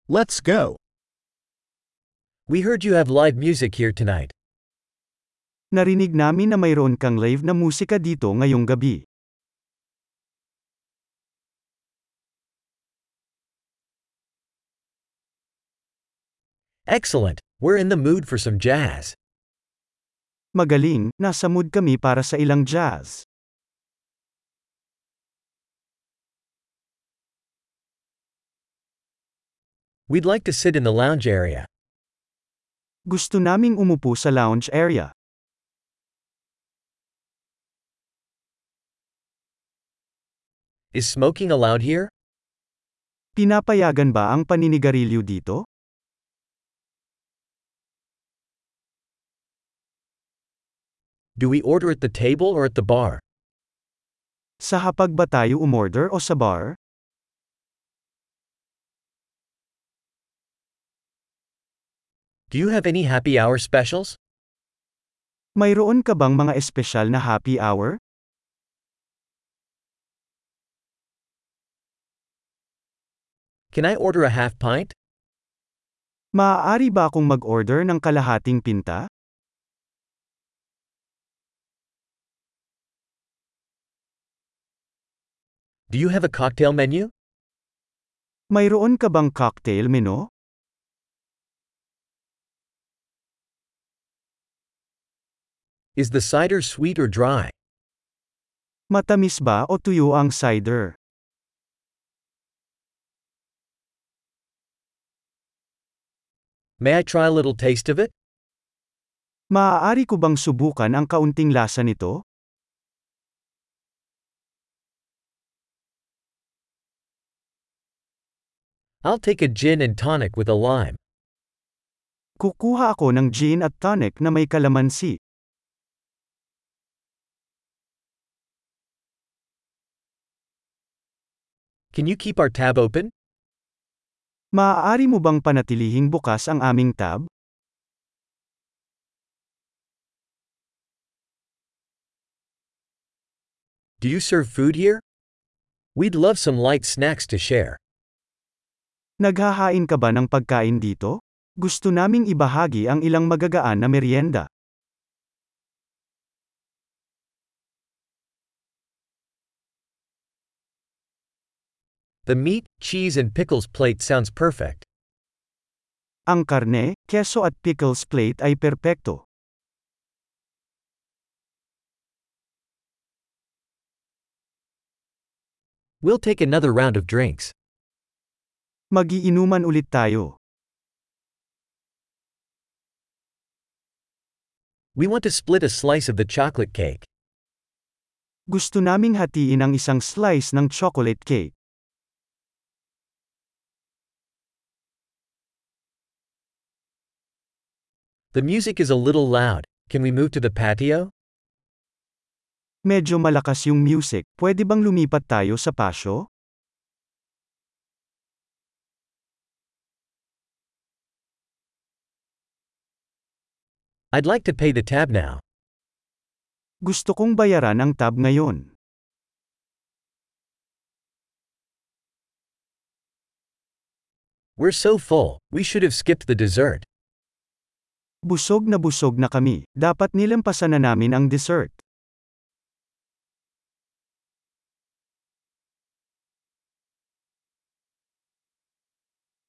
Let's go. We heard you have live music here tonight. Narinig namin na mayroon kang live na musika dito ngayong gabi. Excellent! We're in the mood for some jazz. Magaling, nasa mood kami para sa ilang jazz. We'd like to sit in the lounge area. Gusto naming umupo sa lounge area. Is smoking allowed here? Pinapayagan ba ang paninigarilyo dito? Do we order at the table or at the bar? Sa hapag ba tayo umorder o sa bar? Do you have any happy hour specials? Mayroon ka bang mga espesyal na happy hour? Can I order a half pint? Maaari ba akong mag-order ng kalahating pinta? Do you have a cocktail menu? Mayroon ka bang cocktail menu? Is the cider sweet or dry? Matamis ba o tuyo ang cider? May I try a little taste of it? Maaari ko bang subukan ang kaunting lasa nito? I'll take a gin and tonic with a lime. Kukuha ako ng gin at tonic na may kalamansi. Can you keep our tab open? Maaari mo bang panatilihing bukas ang aming tab? Do you serve food here? We'd love some light snacks to share. Naghahain ka ba ng pagkain dito? Gusto naming ibahagi ang ilang magagaan na merienda. The meat, cheese and pickles plate sounds perfect. Ang karne, keso at pickles plate ay perpekto. We'll take another round of drinks. Magiinuman ulit tayo. We want to split a slice of the chocolate cake. Gusto naming hatiin ang isang slice ng chocolate cake. The music is a little loud. Can we move to the patio? Medyo malakas yung music, pwede bang lumipat tayo sa pasyo? I'd like to pay the tab now. Gusto kong bayaran ang tab ngayon. We're so full, we should have skipped the dessert. Busog na kami, dapat nilampasan na namin ang dessert.